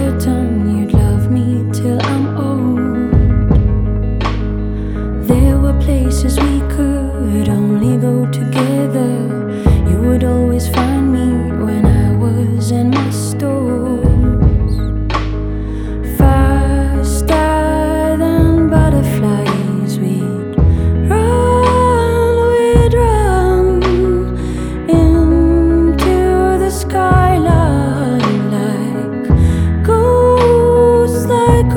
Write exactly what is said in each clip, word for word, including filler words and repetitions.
certain you'd love me till I'm old. There were places we could only go together. You would always find me when I was in my stores. Faster than butterflies, we'd run, we'd run into the skyline like ghosts, like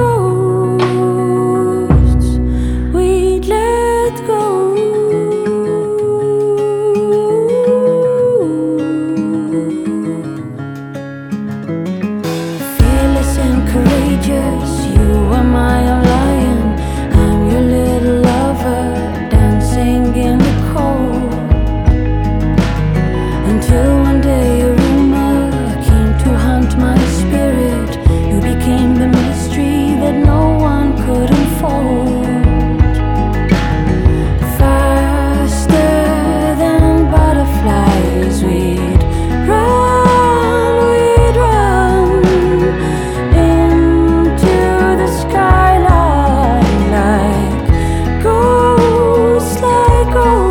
ghosts. We'd let go. Fearless and courageous, you are my own lion. I'm your little lover, dancing in the cold. Until one day a rumor came to haunt my spirit. You became the mystery that no one could unfold. Faster than butterflies, we'd run, we'd run into the skyline like ghosts, like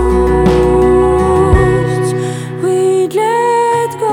ghosts. We'd let go.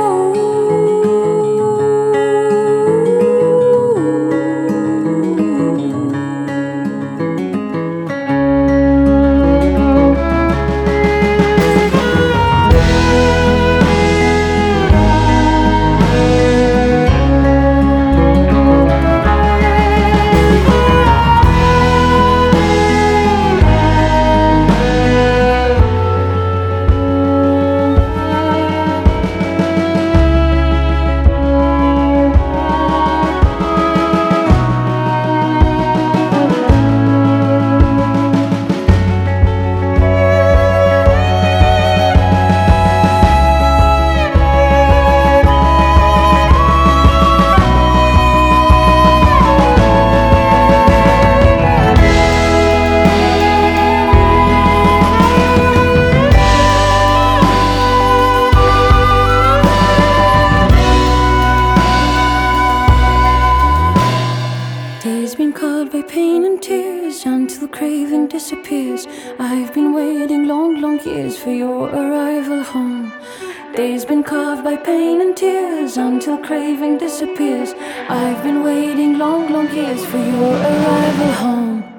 Days been carved by pain and tears until craving disappears. I've been waiting long, long years for your arrival home. Days been carved by pain and tears until craving disappears. I've been waiting long, long years for your arrival home.